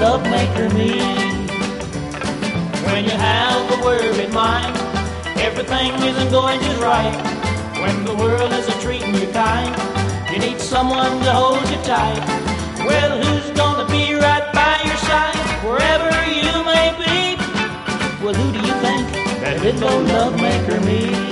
love maker me. When you have a worried mind, everything isn't going just right. When the world isn't treating you kind, you need someone to hold you tight. Well, who's gonna be right by your side wherever you may be? Well, who do you think that little old love maker me?